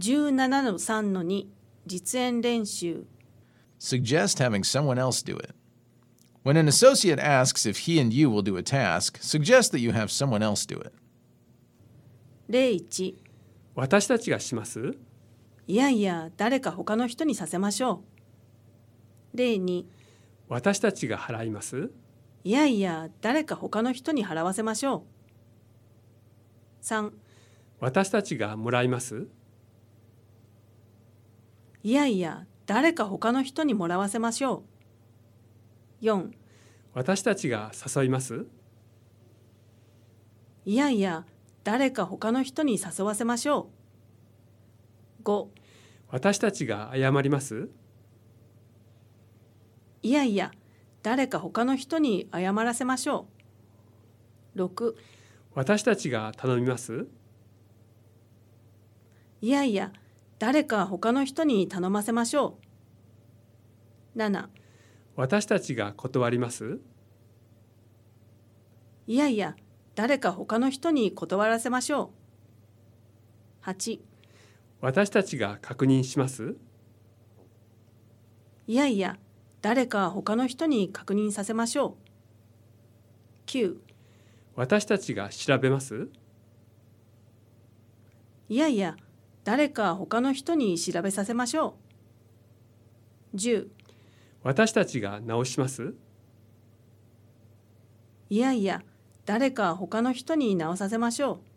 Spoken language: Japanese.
17-3-2 実演練習 Suggest having someone else do it. When an associate asks if he and you will do a task, suggest that you have someone else do it. 01 私たちがします？ いやいや、誰か他の人にさせましょう。02 私たちが払います？ いやいや、誰か他の人に払わせましょう。3 私たちがもらいます？ いやいや、誰か他の人にもらわせましょう。4 私たちが誘います？ いやいや、誰か他の人に誘わせましょう。5 私たちが謝ります？ いやいや、誰か他の人に謝らせましょう。6 私たちが頼みます？ いやいや、誰か他の人に頼ませましょう。7 私たちが断ります？ いやいや、誰か他の人に断らせましょう。8 私たちが確認します？ いやいや、誰か他の人に確認させましょう。9 私たちが調べます？ いやいや、誰か他の人に調べさせましょう。10 私たちが直します？ いやいや、誰か他の人に直させましょう。